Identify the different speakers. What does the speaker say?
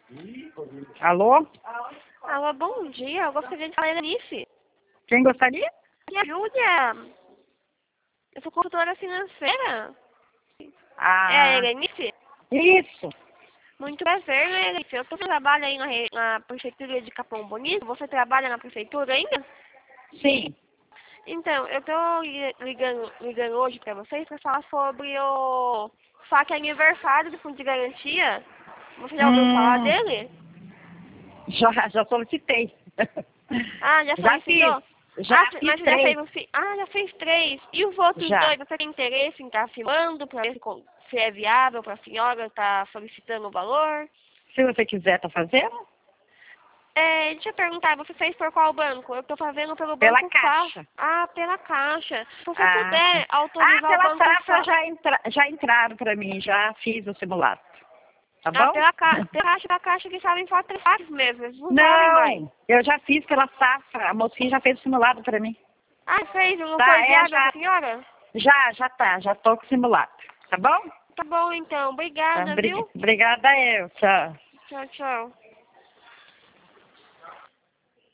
Speaker 1: Alô?
Speaker 2: Alô, bom dia. Eu gostaria de falar a Nice.
Speaker 1: Quem gostaria?
Speaker 2: Me ajuda. Eu sou consultora financeira. É a Helenice?
Speaker 1: Isso.
Speaker 2: Muito prazer, né, Helenice? Eu trabalho aí na prefeitura de Capão Bonito. Você trabalha na prefeitura ainda?
Speaker 1: Sim.
Speaker 2: Então, eu tô ligando hoje pra vocês pra falar sobre o FAQ aniversário do Fundo de Garantia. Você já ouviu falar dele?
Speaker 1: Já solicitei.
Speaker 2: Ah, já solicitou?
Speaker 1: Já fiz
Speaker 2: Mas você
Speaker 1: 3.
Speaker 2: já fez 3. E os outros
Speaker 1: Já.
Speaker 2: 2, você tem interesse em estar filmando para ver se é viável para a senhora estar solicitando o valor?
Speaker 1: Se você quiser, tá fazendo?
Speaker 2: Deixa eu perguntar, você fez por qual banco? Eu estou fazendo pelo
Speaker 1: Pela
Speaker 2: Banco
Speaker 1: Caixa.
Speaker 2: Ah, pela Caixa. Se você
Speaker 1: Tá.
Speaker 2: puder autorizar o
Speaker 1: Pela
Speaker 2: Banco
Speaker 1: Safra já entraram para mim, já fiz o simulado. Tá bom?
Speaker 2: pela Caixa que sabem só 3 fases mesmo, eles não sabem mais.
Speaker 1: Não, eu já fiz pela Safra. A mocinha já fez o simulado para mim.
Speaker 2: Ah, fez? Não
Speaker 1: Tá,
Speaker 2: foi viável
Speaker 1: já.
Speaker 2: para a senhora?
Speaker 1: Já tá. Já tô com o simulado. Tá bom?
Speaker 2: Tá bom então,
Speaker 1: Tá,
Speaker 2: obrigada, viu?
Speaker 1: obrigada eu. Tchau.
Speaker 2: Tchau, tchau.